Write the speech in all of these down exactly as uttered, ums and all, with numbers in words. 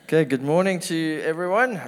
Okay, good morning to everyone.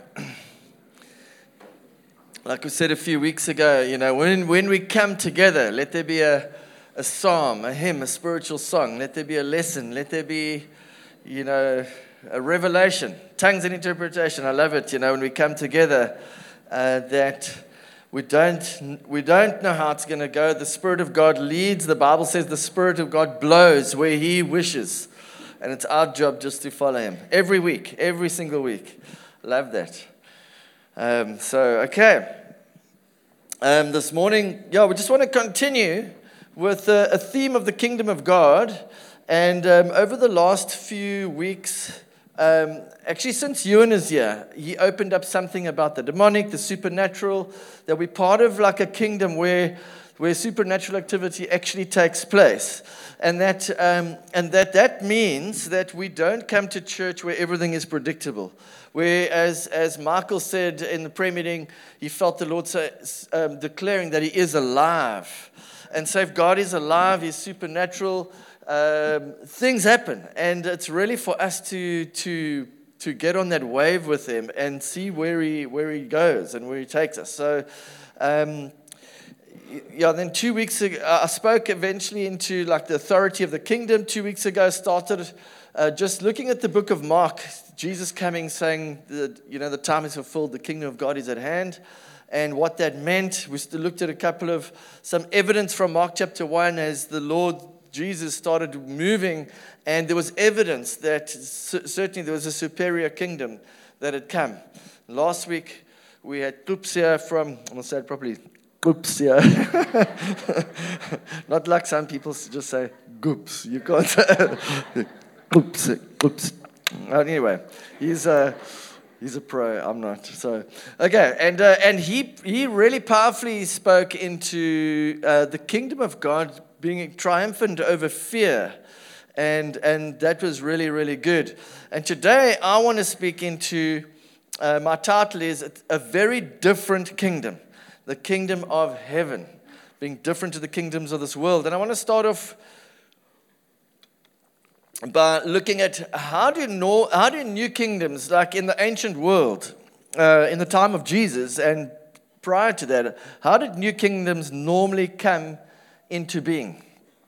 Like we said a few weeks ago, you know, when, when we come together, let there be a, a psalm, a hymn, a spiritual song. Let there be a lesson. Let there be, you know, a revelation, tongues and interpretation. I love it, you know, when we come together, uh, that we don't, we don't know how it's going to go. The Spirit of God leads. The Bible says the Spirit of God blows where He wishes. And it's our job just to follow Him every week, every single week. Love that. Um, so, okay. Um, this morning, yeah, we just want to continue with a, a theme of the kingdom of God. And um, over the last few weeks, um, actually since Ewan is here, he opened up something about the demonic, the supernatural, that we're part of like a kingdom where where supernatural activity actually takes place. And that um, and that that means that we don't come to church where everything is predictable. Where, as, as Michael said in the prayer meeting, he felt the Lord say, um, declaring that He is alive. And so if God is alive, He's supernatural, um, things happen. And it's really for us to to to get on that wave with Him and see where He where He goes and where He takes us. So um Yeah, then two weeks ago, I spoke eventually into like the authority of the kingdom. Two weeks ago, started uh, just looking at the book of Mark. Jesus coming, saying that, you know, the time is fulfilled, the kingdom of God is at hand, and what that meant. We still looked at a couple of some evidence from Mark chapter one as the Lord Jesus started moving, and there was evidence that certainly there was a superior kingdom that had come. Last week we had Klupsia from, I'm going to say it properly. Goops, yeah. Not like some people just say goops. You can't say goops, goops. Anyway, he's a he's a pro. I'm not. So okay, and uh, and he he really powerfully spoke into uh, the kingdom of God being triumphant over fear, and and that was really really good. And today I want to speak into uh, my title is a very different kingdom. The kingdom of heaven, being different to the kingdoms of this world. And I want to start off by looking at how do, know, how do new kingdoms, like in the ancient world, uh, in the time of Jesus and prior to that, how did new kingdoms normally come into being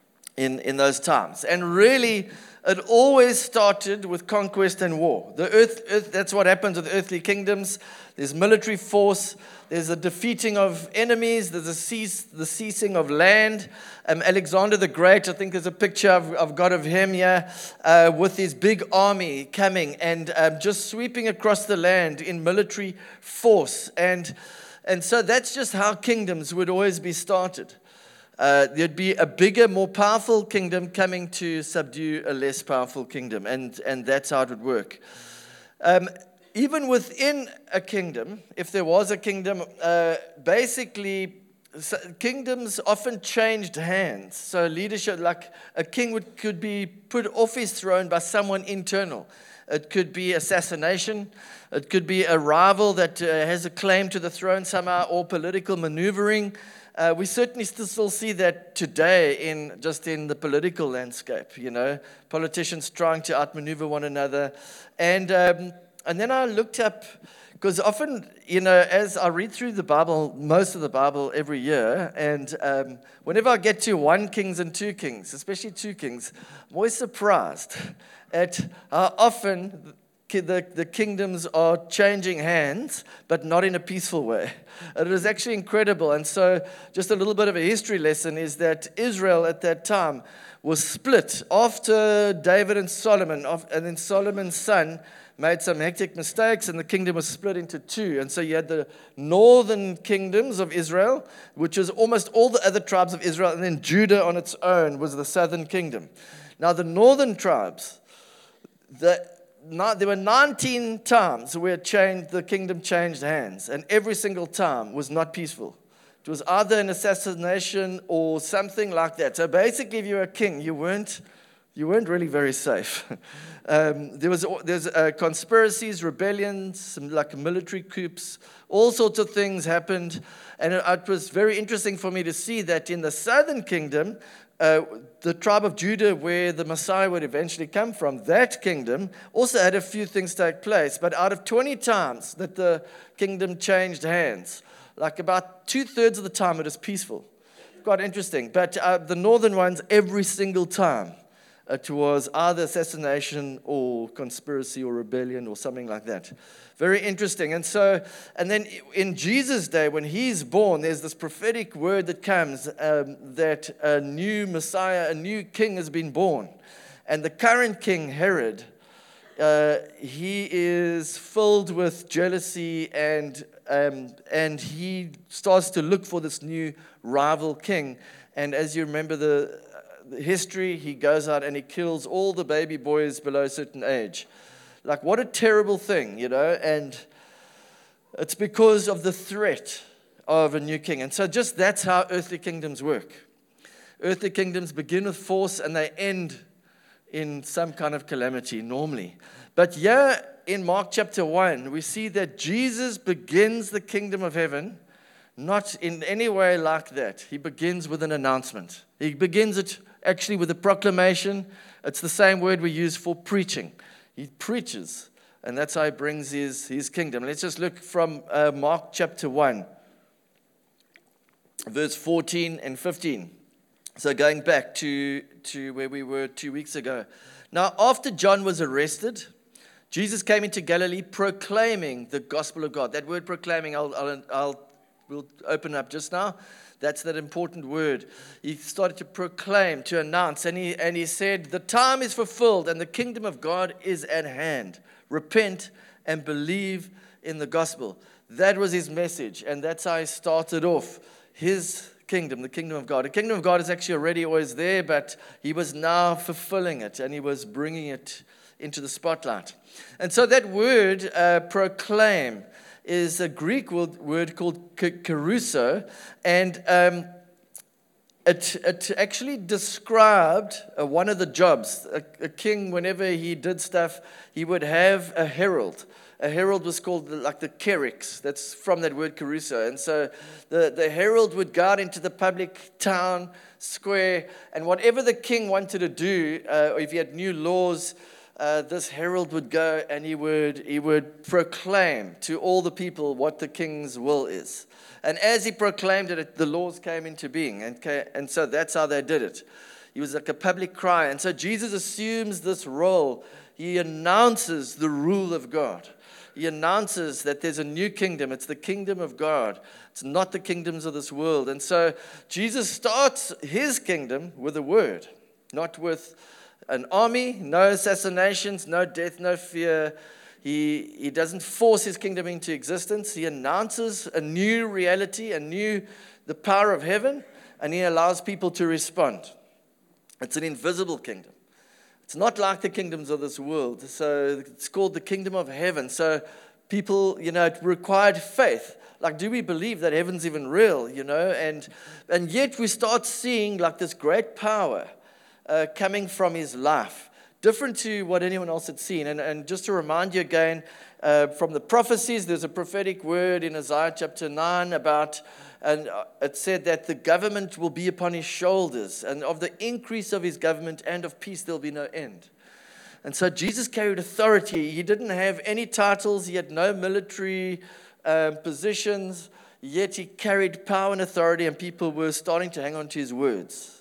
in, in those times? And really, it always started with conquest and war. The earth, earth, that's what happens with earthly kingdoms. There's military force. There's a defeating of enemies. There's a cease, the ceasing of land. Um, Alexander the Great, I think there's a picture I've, I've got of him here, uh, with his big army coming and um, just sweeping across the land in military force. And, and so that's just how kingdoms would always be started. Uh, there'd be a bigger, more powerful kingdom coming to subdue a less powerful kingdom. And, and that's how it would work. Um, even within a kingdom, if there was a kingdom, uh, basically kingdoms often changed hands. So leadership, like a king would, could be put off his throne by someone internal. It could be assassination. It could be a rival that uh, has a claim to the throne somehow, or political maneuvering. Uh, we certainly still, still see that today in just in the political landscape, you know, politicians trying to outmaneuver one another. And um, and then I looked up, because often, you know, as I read through the Bible, most of the Bible every year, and um, whenever I get to one Kings and two Kings, especially two Kings, I'm always surprised at how often The, the kingdoms are changing hands, but not in a peaceful way. It is actually incredible. And so just a little bit of a history lesson is that Israel at that time was split after David and Solomon, and then Solomon's son made some hectic mistakes, and the kingdom was split into two. And so you had the northern kingdoms of Israel, which was almost all the other tribes of Israel, and then Judah on its own was the southern kingdom. Now the northern tribes, the Not, there were nineteen times where it changed, the kingdom changed hands, and every single time was not peaceful. It was either an assassination or something like that. So basically, if you were a king, you weren't, you weren't really very safe. um, there was there's uh, conspiracies, rebellions, some like military coups, all sorts of things happened, and it, it was very interesting for me to see that in the southern kingdom, uh, the tribe of Judah, where the Messiah would eventually come from, that kingdom also had a few things take place. But out of twenty times that the kingdom changed hands, like about two-thirds of the time it is peaceful. Quite interesting. But uh, the northern ones, every single time, it was either assassination or conspiracy or rebellion or something like that. Very interesting. And so, and then in Jesus' day, when he's born, there's this prophetic word that comes um, that a new Messiah, a new king has been born. And the current king, Herod, uh, he is filled with jealousy and um, and he starts to look for this new rival king. And as you remember the The history, he goes out and he kills all the baby boys below a certain age. Like, what a terrible thing, you know, and it's because of the threat of a new king. And so just that's how earthly kingdoms work. Earthly kingdoms begin with force and they end in some kind of calamity normally. But here in Mark chapter one, we see that Jesus begins the kingdom of heaven not in any way like that. He begins with an announcement. He begins it actually with a proclamation. It's the same word we use for preaching. He preaches, and that's how he brings his, his kingdom. Let's just look from uh, Mark chapter one, verse fourteen and fifteen. So going back to, to where we were two weeks ago. Now, after John was arrested, Jesus came into Galilee proclaiming the gospel of God. That word proclaiming, I'll, I'll, I'll we'll open up just now. That's that important word. He started to proclaim, to announce, and he, and he said, the time is fulfilled and the kingdom of God is at hand. Repent and believe in the gospel. That was his message, and that's how he started off his kingdom, the kingdom of God. The kingdom of God is actually already always there, but he was now fulfilling it, and he was bringing it into the spotlight. And so that word, uh, proclaim, is a Greek word called kerusso, and um, it, it actually described uh, one of the jobs. A, a king, whenever he did stuff, he would have a herald. A herald was called like the kerix. That's from that word kerusso. And so the, the herald would go out into the public town square, and whatever the king wanted to do, uh, or if he had new laws, Uh, this herald would go and he would he would proclaim to all the people what the king's will is. And as he proclaimed it, the laws came into being. And, and so that's how they did it. He was like a public cry. And so Jesus assumes this role. He announces the rule of God. He announces that there's a new kingdom. It's the kingdom of God. It's not the kingdoms of this world. And so Jesus starts his kingdom with a word, not with an army, no assassinations, no death, no fear. He, he doesn't force his kingdom into existence. He announces a new reality, a new, the power of heaven, and he allows people to respond. It's an invisible kingdom. It's not like the kingdoms of this world. So it's called the kingdom of heaven. So people, you know, it required faith. Like, do we believe that heaven's even real, you know? And, and yet we start seeing like this great power Uh, coming from his life, different to what anyone else had seen. And, and just to remind you again, uh, from the prophecies, there's a prophetic word in Isaiah chapter nine about, and it said that the government will be upon his shoulders, and of the increase of his government and of peace there'll be no end. And so Jesus carried authority. He didn't have any titles. He had no military um, positions, yet he carried power and authority, and people were starting to hang on to his words.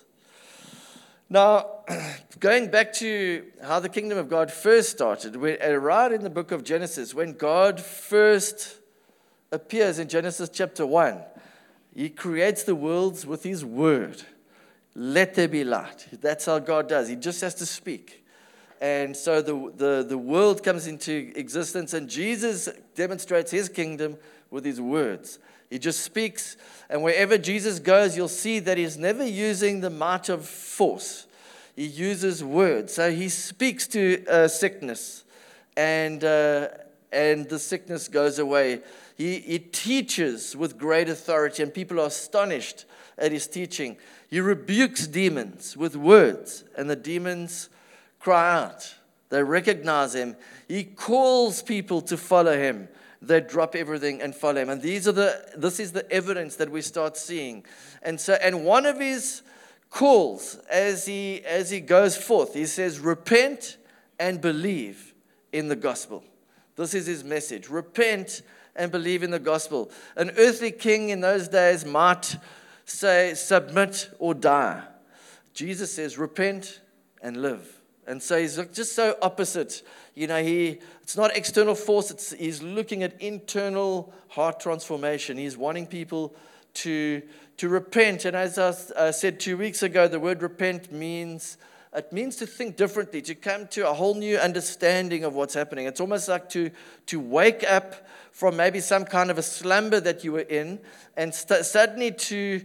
Now, going back to how the kingdom of God first started, right in the book of Genesis, when God first appears in Genesis chapter one, he creates the worlds with his word. Let there be light. That's how God does. He just has to speak. And so the, the, the world comes into existence, and Jesus demonstrates his kingdom with his words. He just speaks, and wherever Jesus goes, you'll see that he's never using the might of force. He uses words. So he speaks to uh, sickness, and uh, and the sickness goes away. He, he teaches with great authority, and people are astonished at his teaching. He rebukes demons with words, and the demons cry out. They recognize him. He calls people to follow him. They drop everything and follow him. And these are the this is the evidence that we start seeing. And so, and one of his calls as he, as he goes forth. He says, repent and believe in the gospel. This is his message. Repent and believe in the gospel. An earthly king in those days might say, submit or die. Jesus says, repent and live. And so he's just so opposite. You know, he it's not external force. It's, he's looking at internal heart transformation. He's wanting people to, to repent. And as I uh, said two weeks ago, the word repent means, it means to think differently, to come to a whole new understanding of what's happening. It's almost like to, to wake up from maybe some kind of a slumber that you were in, and st- suddenly to,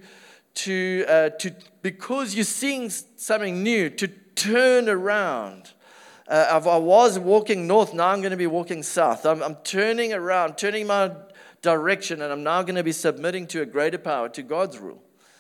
to, uh, to, because you're seeing something new, to turn around. Uh, I was walking north, now I'm going to be walking south. I'm, I'm turning around, turning my direction, and I'm now going to be submitting to a greater power, to God's rule.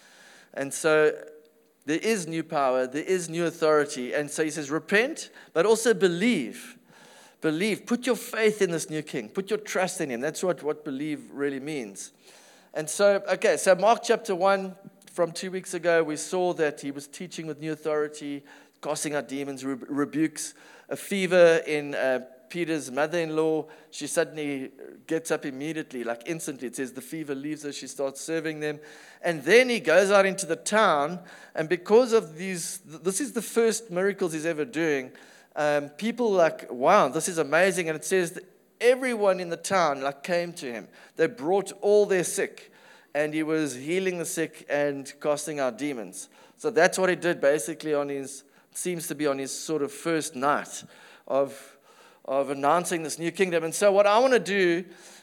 And so there is new power, there is new authority. And so he says, repent, but also believe. Believe. Put your faith in this new king. Put your trust in him. That's what, what believe really means. And so, okay, so Mark chapter one, from two weeks ago, we saw that he was teaching with new authority, casting out demons, re- rebukes a fever in uh, Peter's mother-in-law. She suddenly gets up immediately, like instantly. It says the fever leaves her. She starts serving them. And then he goes out into the town. And because of these, this is the first miracles he's ever doing. Um, people like, wow, this is amazing. And it says that everyone in the town like came to him. They brought all their sick. And he was healing the sick and casting out demons. So that's what he did basically on his, seems to be on his sort of first night of, of announcing this new kingdom. And so what I want to do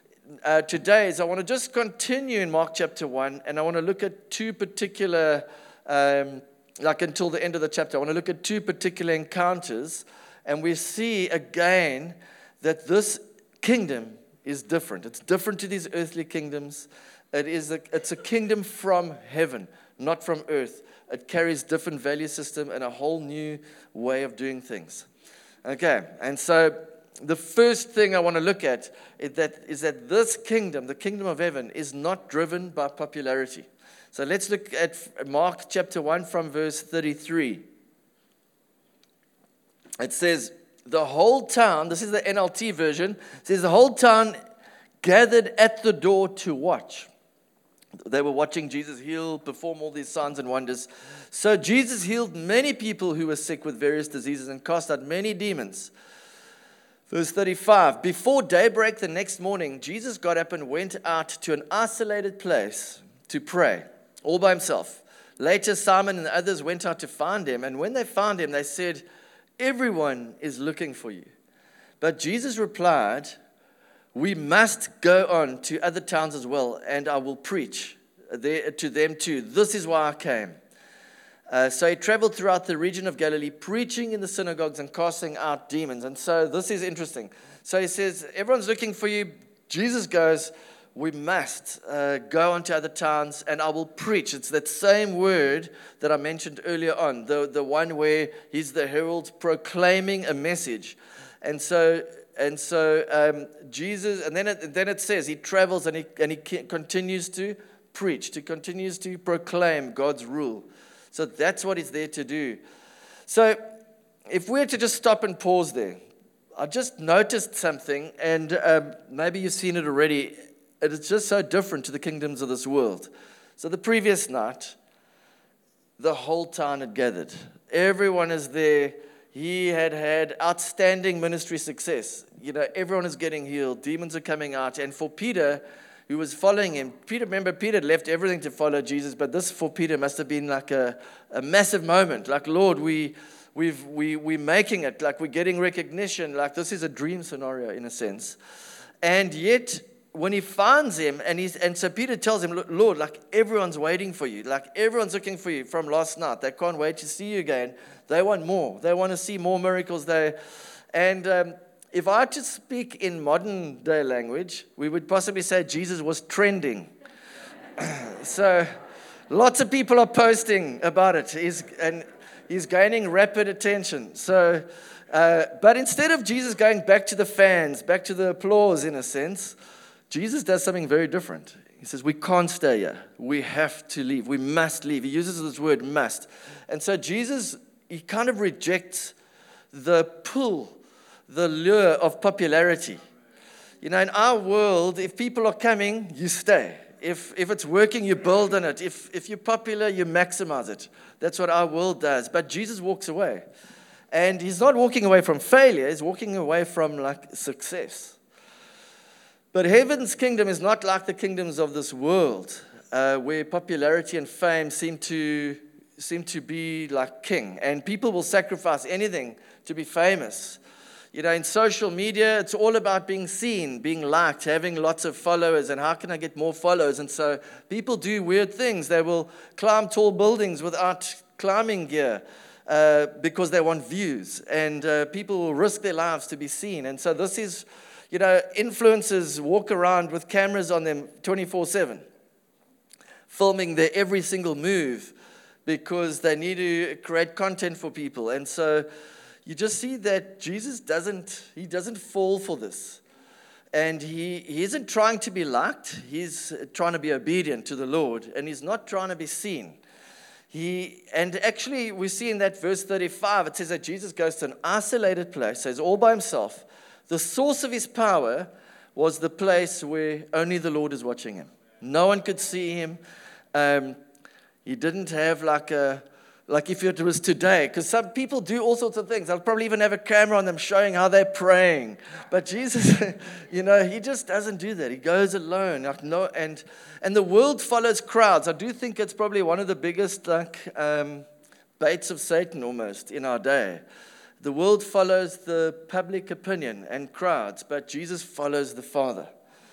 uh, today is I want to just continue in Mark chapter one, and I want to look at two particular, um, like until the end of the chapter, I want to look at two particular encounters, and we see again that this kingdom is different. It's different to these earthly kingdoms. It is a, it's a kingdom from heaven, not from earth. It carries different value system and a whole new way of doing things. Okay, and so the first thing I want to look at is that, is that this kingdom, the kingdom of heaven, is not driven by popularity. So let's look at Mark chapter one from verse thirty-three. It says, the whole town, this is the N L T version, it says the whole town gathered at the door to watch. They were watching Jesus heal, perform all these signs and wonders. So Jesus healed many people who were sick with various diseases and cast out many demons. Verse thirty-five, before daybreak the next morning, Jesus got up and went out to an isolated place to pray, all by himself. Later, Simon and the others went out to find him, and when they found him, they said, everyone is looking for you. But Jesus replied, we must go on to other towns as well, and I will preach there to them too. This is why I came. Uh, so he traveled throughout the region of Galilee, preaching in the synagogues and casting out demons. And so this is interesting. So he says, everyone's looking for you. Jesus goes, we must uh, go on to other towns, and I will preach. It's that same word that I mentioned earlier on, the, the one where he's the herald proclaiming a message. And so And so um, Jesus, and then it, then it says he travels and he and he continues to preach, to continues to proclaim God's rule. So that's what he's there to do. So if we were to just stop and pause there, I just noticed something, and um, maybe you've seen it already. It's just so different to the kingdoms of this world. So the previous night, the whole town had gathered. Everyone is there. He had had outstanding ministry success. You know, everyone is getting healed. Demons are coming out. And for Peter, who was following him, Peter, remember, Peter had left everything to follow Jesus, but this for Peter must have been like a, a massive moment. Like, Lord, we, we've, we, we're making it. Like, we're getting recognition. Like, this is a dream scenario in a sense. And yet, when he finds him, and he's and so Peter tells him, Lord, like, everyone's waiting for you. Like, everyone's looking for you from last night. They can't wait to see you again. They want more. They want to see more miracles. They, and um, if I had to speak in modern day language, we would possibly say Jesus was trending. So lots of people are posting about it. He's, and he's gaining rapid attention. So, uh, but instead of Jesus going back to the fans, back to the applause in a sense, Jesus does something very different. He says, we can't stay here. We have to leave. We must leave. He uses this word must. And so Jesus, he kind of rejects the pull, the lure of popularity. You know, in our world, if people are coming, you stay. If if it's working, you build on it. If if you're popular, you maximize it. That's what our world does. But Jesus walks away. And he's not walking away from failure. He's walking away from, like, success. But heaven's kingdom is not like the kingdoms of this world, uh, where popularity and fame seem to seem to be like king. And people will sacrifice anything to be famous. You know, in social media, it's all about being seen, being liked, having lots of followers, and how can I get more followers? And so people do weird things. They will climb tall buildings without climbing gear uh, because they want views. And uh, people will risk their lives to be seen. And so this is, you know, influencers walk around with cameras on them twenty-four seven, filming their every single move because they need to create content for people. And so you just see that Jesus doesn't, he doesn't fall for this. And he, he isn't trying to be liked. He's trying to be obedient to the Lord. And he's not trying to be seen. He, and actually, we see in that verse thirty-five, it says that Jesus goes to an isolated place, so he's all by himself. The source of his power was the place where only the Lord is watching him. No one could see him. Um, he didn't have like a, like if it was today, because some people do all sorts of things. They'll probably even have a camera on them showing how they're praying. But Jesus, you know, he just doesn't do that. He goes alone. Like no, and and the world follows crowds. I do think it's probably one of the biggest like um, baits of Satan almost in our day. The world follows the public opinion and crowds, but Jesus follows the Father.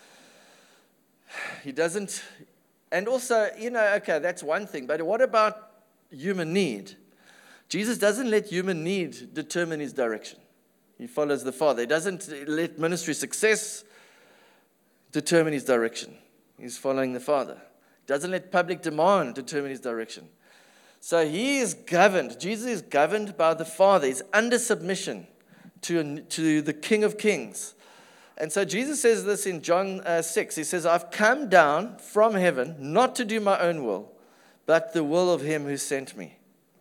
He doesn't, and also, you know, okay, that's one thing, but what about human need? Jesus doesn't let human need determine his direction. He follows the Father. He doesn't let ministry success determine his direction. He's following the Father. He doesn't let public demand determine his direction. So he is governed. Jesus is governed by the Father. He's under submission to, to the King of Kings. And so Jesus says this in John uh, six. He says, I've come down from heaven not to do my own will, but the will of him who sent me.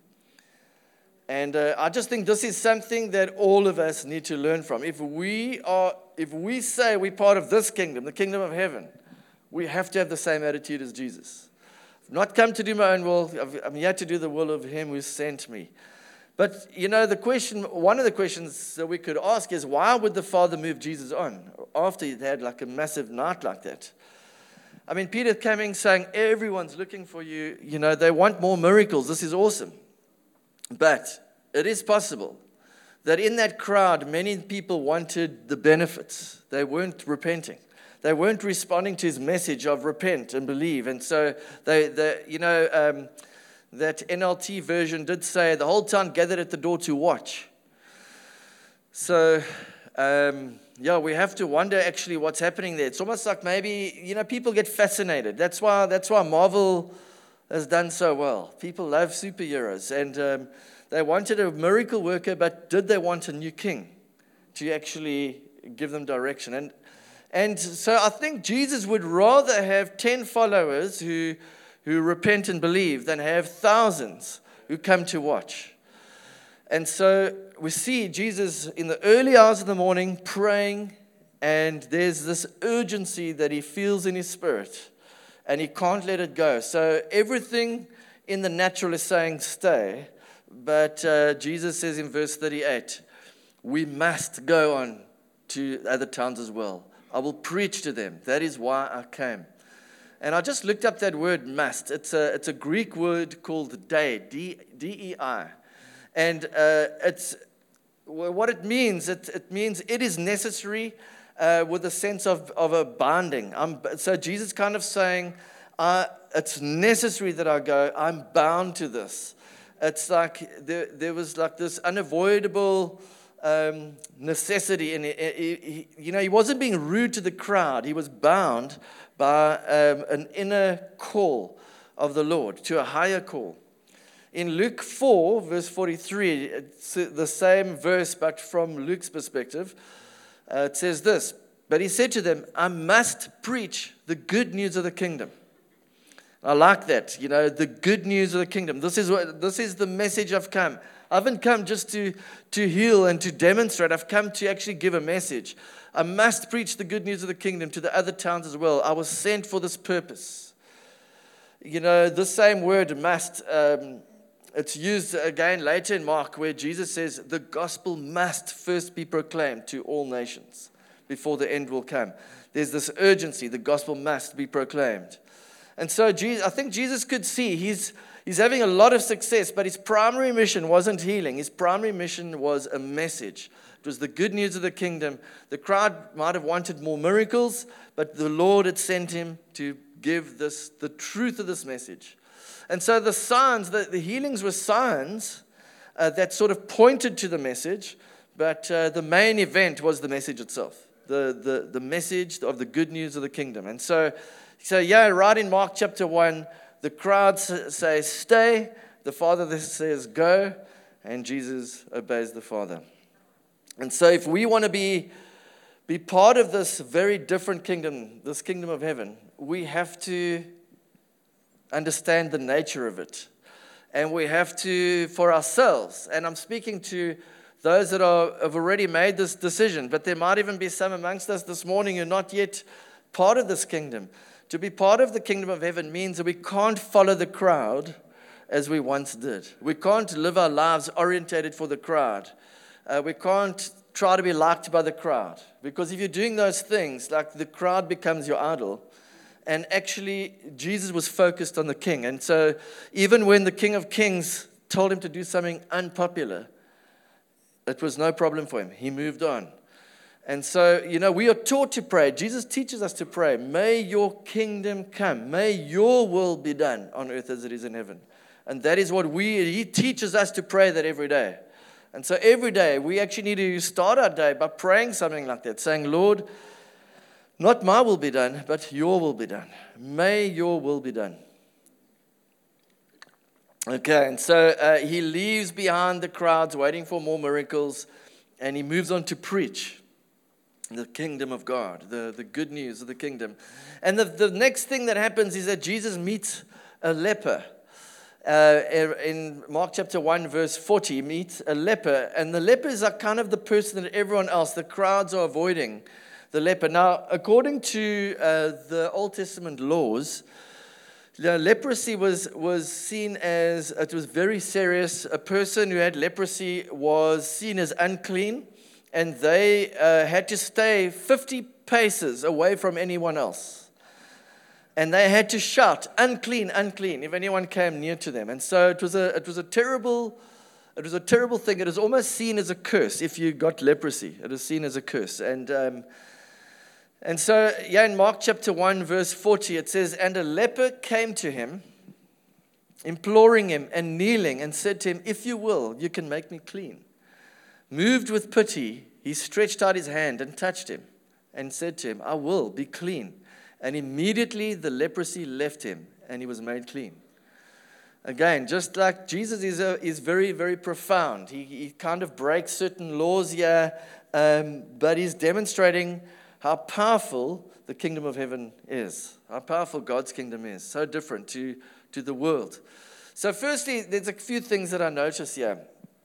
And uh, I just think this is something that all of us need to learn from. If we are, if we say we're part of this kingdom, the kingdom of heaven, we have to have the same attitude as Jesus. I've not come to do my own will. I'm here to do the will of him who sent me. But, you know, the question, one of the questions that we could ask is, why would the Father move Jesus on after he'd had like a massive night like that? I mean, Peter coming saying, everyone's looking for you. You know, they want more miracles. This is awesome. But it is possible that in that crowd, many people wanted the benefits. They weren't repenting. They weren't responding to his message of repent and believe. And so, they, they you know, um, that N L T version did say, the whole town gathered at the door to watch. So, um, yeah, we have to wonder actually what's happening there. It's almost like maybe, you know, people get fascinated. That's why that's why Marvel has done so well. People love superheroes. And um, they wanted a miracle worker, but did they want a new king to actually give them direction? And and so I think Jesus would rather have ten followers who, who repent and believe than have thousands who come to watch. And so we see Jesus in the early hours of the morning praying, and there's this urgency that he feels in his spirit, and he can't let it go. So everything in the natural is saying stay, but uh, Jesus says in verse thirty-eight, we must go on to other towns as well. I will preach to them. That is why I came. And I just looked up that word must. It's a, it's a Greek word called dei, D E I. And uh, it's what it means. It, it means it is necessary uh, with a sense of, of a binding. I'm, so Jesus kind of saying, uh, it's necessary that I go. I'm bound to this. It's like there, there was like this unavoidable um, necessity. In it. He, he, you know, he wasn't being rude to the crowd. He was bound by um, an inner call of the Lord, to a higher call. In Luke four, verse forty-three, it's the same verse, but from Luke's perspective, uh, it says this, But he said to them, I must preach the good news of the kingdom. I like that, you know, the good news of the kingdom. This is what this is the message I've come. I haven't come just to, to heal and to demonstrate. I've come to actually give a message. I must preach the good news of the kingdom to the other towns as well. I was sent for this purpose. You know, the same word must, um, it's used again later in Mark where Jesus says the gospel must first be proclaimed to all nations before the end will come. There's this urgency, the gospel must be proclaimed. And so Jesus, I think Jesus could see he's, he's having a lot of success, but his primary mission wasn't healing. His primary mission was a message. It was the good news of the kingdom. The crowd might have wanted more miracles, but the Lord had sent him to give this the truth of this message. And so the signs, the, the healings were signs uh, that sort of pointed to the message, but uh, the main event was the message itself, the, the, the message of the good news of the kingdom. And so, so yeah, right in Mark chapter one, the crowd say, stay, the Father says, go, and Jesus obeys the Father. And so if we want to be, be part of this very different kingdom, this kingdom of heaven, we have to understand the nature of it. And we have to, for ourselves, and I'm speaking to those that are, have already made this decision, but there might even be some amongst us this morning who are not yet part of this kingdom. To be part of the kingdom of heaven means that we can't follow the crowd as we once did. We can't live our lives orientated for the crowd. Uh, we can't try to be liked by the crowd. Because if you're doing those things, like the crowd becomes your idol. And actually, Jesus was focused on the king. And so even when the King of Kings told him to do something unpopular, it was no problem for him. He moved on. And so, you know, we are taught to pray. Jesus teaches us to pray. May your kingdom come. May your will be done on earth as it is in heaven. And that is what we, he teaches us to pray that every day. And so every day, we actually need to start our day by praying something like that, saying, Lord, not my will be done, but your will be done. May your will be done. Okay, and so uh, he leaves behind the crowds waiting for more miracles, and he moves on to preach the kingdom of God, the, the good news of the kingdom. And the, the next thing that happens is that Jesus meets a leper. Uh, in Mark chapter one, verse forty, he meets a leper. And the lepers are kind of the person that everyone else, the crowds are avoiding the leper. Now, according to uh, the Old Testament laws, you know, leprosy was, was seen as, it was very serious. A person who had leprosy was seen as unclean. And they uh, had to stay fifty paces away from anyone else. And they had to shout, unclean, unclean, if anyone came near to them. And so it was a it was a terrible, it was a terrible thing. It was almost seen as a curse if you got leprosy. It was seen as a curse. And um, and so, yeah, in Mark chapter one, verse forty, it says, and a leper came to him, imploring him and kneeling, and said to him, if you will, you can make me clean. Moved with pity, he stretched out his hand and touched him and said to him, I will be clean. And immediately the leprosy left him and he was made clean. Again, just like Jesus is, a, is very, very profound. He, he kind of breaks certain laws here, um, but he's demonstrating how powerful the kingdom of heaven is, how powerful God's kingdom is, so different to, to the world. So firstly, there's a few things that I notice here.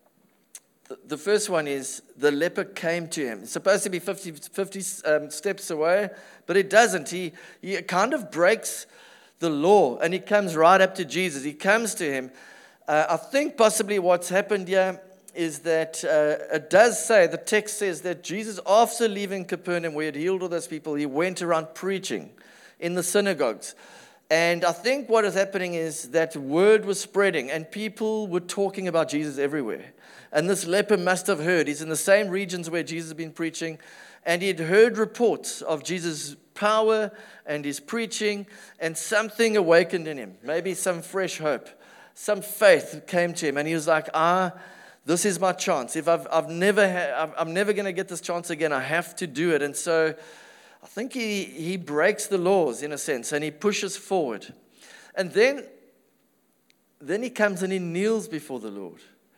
The first one is the leper came to him. It's supposed to be fifty, fifty um, steps away, but it doesn't. He, he kind of breaks the law, and he comes right up to Jesus. He comes to him. Uh, I think possibly what's happened here is that uh, it does say, the text says that Jesus, after leaving Capernaum, where he had healed all those people, he went around preaching in the synagogues. And I think what is happening is that word was spreading, and people were talking about Jesus everywhere. And this leper must have heard. He's in the same regions where Jesus had been preaching. And he had heard reports of Jesus' power and his preaching. And something awakened in him. Maybe some fresh hope. Some faith came to him. And he was like, ah, this is my chance. If I've, I've never, ha- I'm never going to get this chance again. I have to do it. And so I think he, he breaks the laws in a sense. And he pushes forward. And then, then he comes and he kneels before the Lord.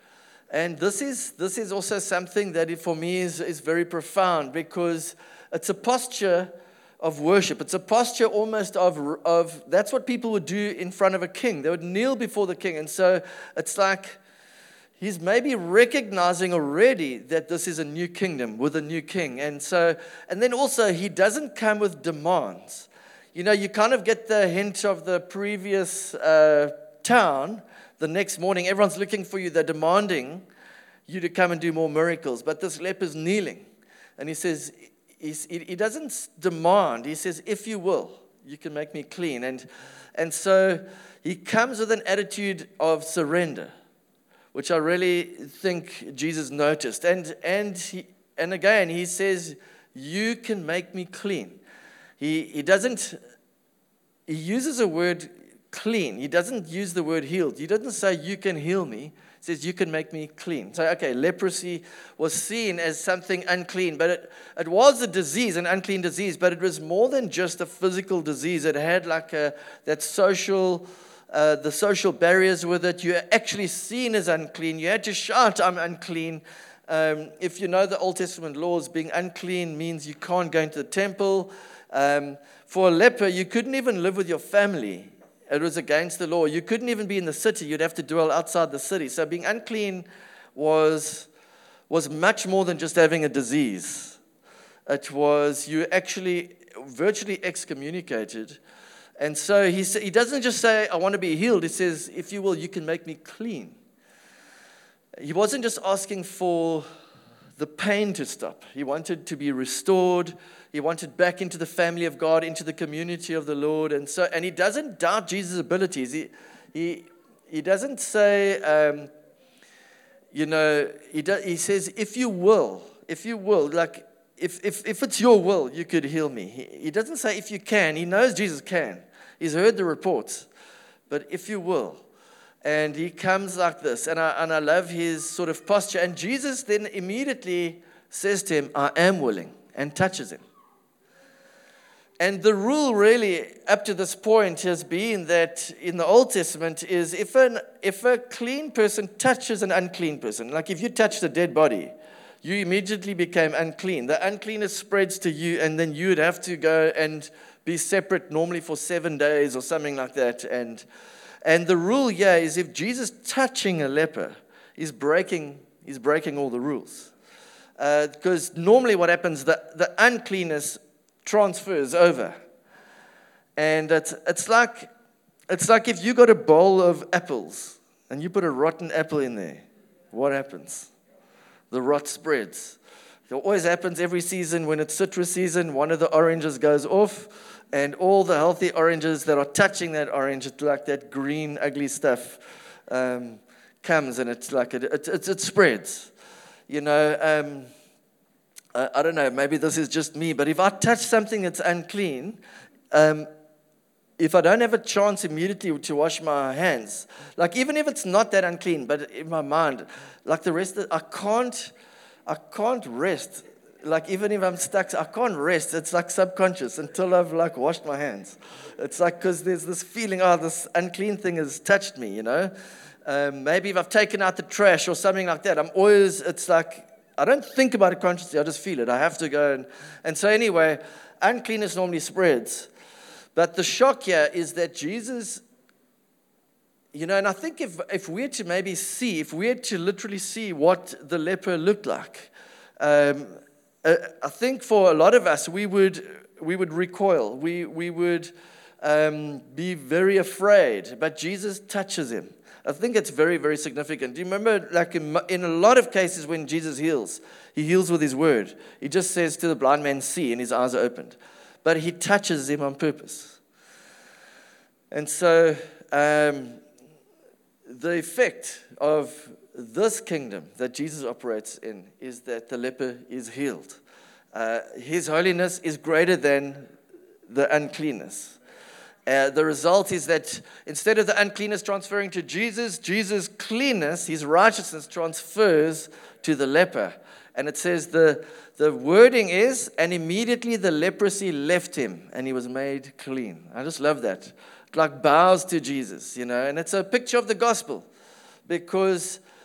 And this is this is also something that it, for me is, is very profound, because it's a posture of worship. It's a posture almost of, of, that's what people would do in front of a king. They would kneel before the king. And so it's like he's maybe recognizing already that this is a new kingdom with a new king. And so, and then also he doesn't come with demands. You know, you kind of get the hint of the previous uh, town. The next morning, everyone's looking for you. They're demanding you to come and do more miracles. But this leper's kneeling. And he says, he's, he doesn't demand. He says, if you will, you can make me clean. And, and so he comes with an attitude of surrender, which I really think Jesus noticed. And, and, he, and again, he says, you can make me clean. He, he doesn't, he uses a word clean. He doesn't use the word healed. He doesn't say, you can heal me. He says, you can make me clean. So, okay, leprosy was seen as something unclean, but it, it was a disease, an unclean disease, but it was more than just a physical disease. It had like a, that social, uh, the social barriers with it. You're actually seen as unclean. You had to shout, I'm unclean. Um, if you know the Old Testament laws, being unclean means you can't go into the temple. Um, for a leper, you couldn't even live with your family. It was against the law. You couldn't even be in the city. You'd have to dwell outside the city. So being unclean was, was much more than just having a disease. It was you actually virtually excommunicated. And so he, he doesn't just say, I want to be healed. He says, if you will, you can make me clean. He wasn't just asking for the pain to stop. He wanted to be restored. He wanted back into the family of God, into the community of the Lord. And so, and he doesn't doubt Jesus' abilities. He, he, he doesn't say, um, you know, he, do, he says, if you will, if you will, like, if, if, if it's your will, you could heal me. He, he doesn't say if you can. He knows Jesus can. He's heard the reports. But if you will. And he comes like this. And I, and I love his sort of posture. And Jesus then immediately says to him, I am willing, and touches him. And the rule really up to this point has been that in the Old Testament is if an if a clean person touches an unclean person, like if you touched a dead body, you immediately became unclean. The uncleanness spreads to you, and then you would have to go and be separate normally for seven days or something like that. And and the rule here is if Jesus touching a leper is breaking, he's breaking all the rules. Uh, because normally what happens, the, the uncleanness transfers over. And it's, it's like it's like if you got a bowl of apples and you put a rotten apple in there, what happens? The rot spreads. It always happens every season when it's citrus season, one of the oranges goes off, and all the healthy oranges that are touching that orange, it's like that green, ugly stuff um, comes, and it's like it, it, it, it spreads. You know, um, I don't know, maybe this is just me, but if I touch something that's unclean, um, if I don't have a chance immediately to wash my hands, like even if it's not that unclean, but in my mind, like the rest of, I can't, I can't rest. Like even if I'm stuck, I can't rest. It's like subconscious until I've like washed my hands. It's like because there's this feeling, oh, this unclean thing has touched me, you know. Um, maybe if I've taken out the trash or something like that, I'm always, it's like, I don't think about it consciously, I just feel it. I have to go. And, and so anyway, uncleanness normally spreads. But the shock here is that Jesus, you know, and I think if, if we had to maybe see, if we had to literally see what the leper looked like, um, I think for a lot of us, we would we would recoil. We, we would um, be very afraid. But Jesus touches him. I think it's very, very significant. Do you remember, like in, in a lot of cases when Jesus heals, he heals with his word. He just says to the blind man, see, and his eyes are opened. But he touches him on purpose. And so um, the effect of this kingdom that Jesus operates in is that the leper is healed. Uh, his holiness is greater than the uncleanness. Uh, the result is that instead of the uncleanness transferring to Jesus, Jesus' cleanness, his righteousness, transfers to the leper. And it says the, the wording is, and immediately the leprosy left him, and he was made clean. I just love that. It like bows to Jesus, you know. And it's a picture of the gospel, because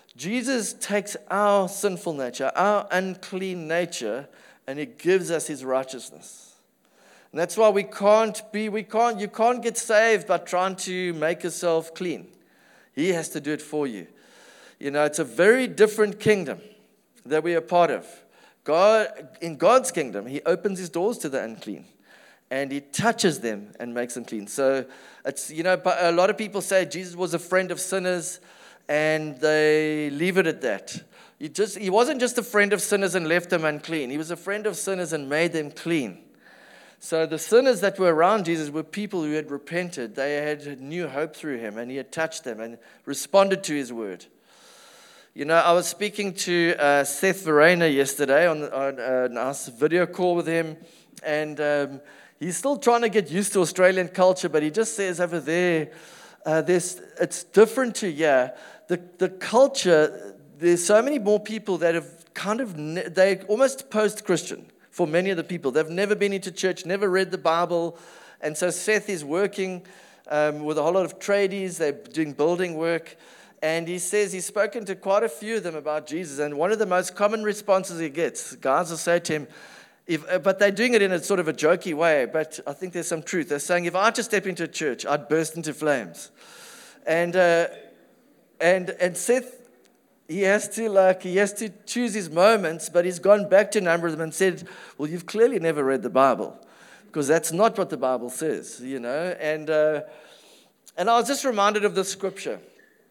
Jesus takes our sinful nature, our unclean nature, and he gives us his righteousness. And that's why we can't be, we can't, you can't get saved by trying to make yourself clean. He has to do it for you. You know, it's a very different kingdom that we are part of. God, in God's kingdom, he opens his doors to the unclean, and he touches them and makes them clean. So it's, you know, a lot of people say Jesus was a friend of sinners, and they leave it at that. He just, he wasn't just a friend of sinners and left them unclean. He was a friend of sinners and made them clean. So the sinners that were around Jesus were people who had repented. They had new hope through him, and he had touched them and responded to his word. You know, I was speaking to uh, Seth Verena yesterday on, on a nice video call with him, and um, he's still trying to get used to Australian culture, but he just says over there, uh, there's, it's different to here. The, the culture, there's so many more people that have kind of, ne- they're almost post-Christian. For many of the people, they've never been into church, never read the Bible. And so Seth is working um, with a whole lot of tradies. They're doing building work. And he says he's spoken to quite a few of them about Jesus. And one of the most common responses he gets, guys will say to him, if, but they're doing it in a sort of a jokey way, but I think there's some truth. They're saying, if I just step into a church, I'd burst into flames. And, uh, and, and Seth, He has to like he has to choose his moments, but he's gone back to a number of them and said, "Well, you've clearly never read the Bible, because that's not what the Bible says, you know." And uh, and I was just reminded of the scripture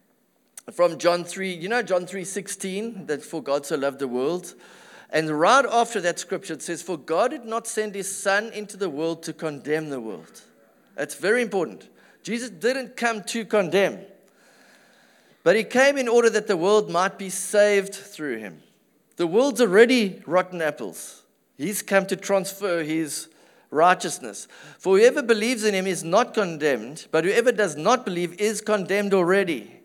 from John three. You know John three sixteen, that for God so loved the world, and right after that scripture it says, "For God did not send his Son into the world to condemn the world." That's very important. Jesus didn't come to condemn. But he came in order that the world might be saved through him. The world's already rotten apples. He's come to transfer his righteousness. For whoever believes in him is not condemned, but whoever does not believe is condemned already.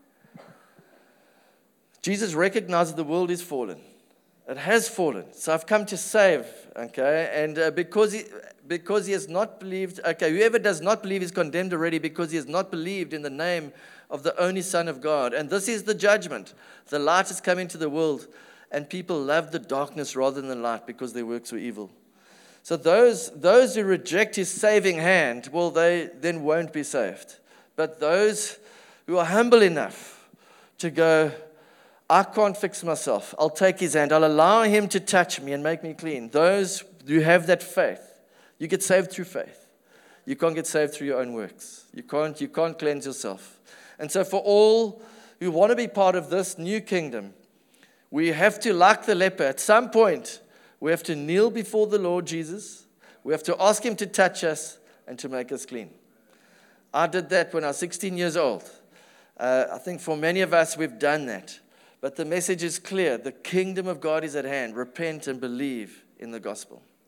Jesus recognizes the world is fallen. It has fallen. So I've come to save, okay? And uh, because he, because he has not believed, okay, whoever does not believe is condemned already because he has not believed in the name of the only Son of God. And this is the judgment. The light has come into the world, and people love the darkness rather than the light because their works were evil. So those, those who reject his saving hand, well, they then won't be saved. But those who are humble enough to go, I can't fix myself. I'll take his hand. I'll allow him to touch me and make me clean. Those who have that faith, you get saved through faith. You can't get saved through your own works. You can't, you can't cleanse yourself. And so for all who want to be part of this new kingdom, we have to, like the leper, at some point, we have to kneel before the Lord Jesus. We have to ask him to touch us and to make us clean. I did that when I was sixteen years old. Uh, I think for many of us, we've done that. But the message is clear. The kingdom of God is at hand. Repent and believe in the gospel.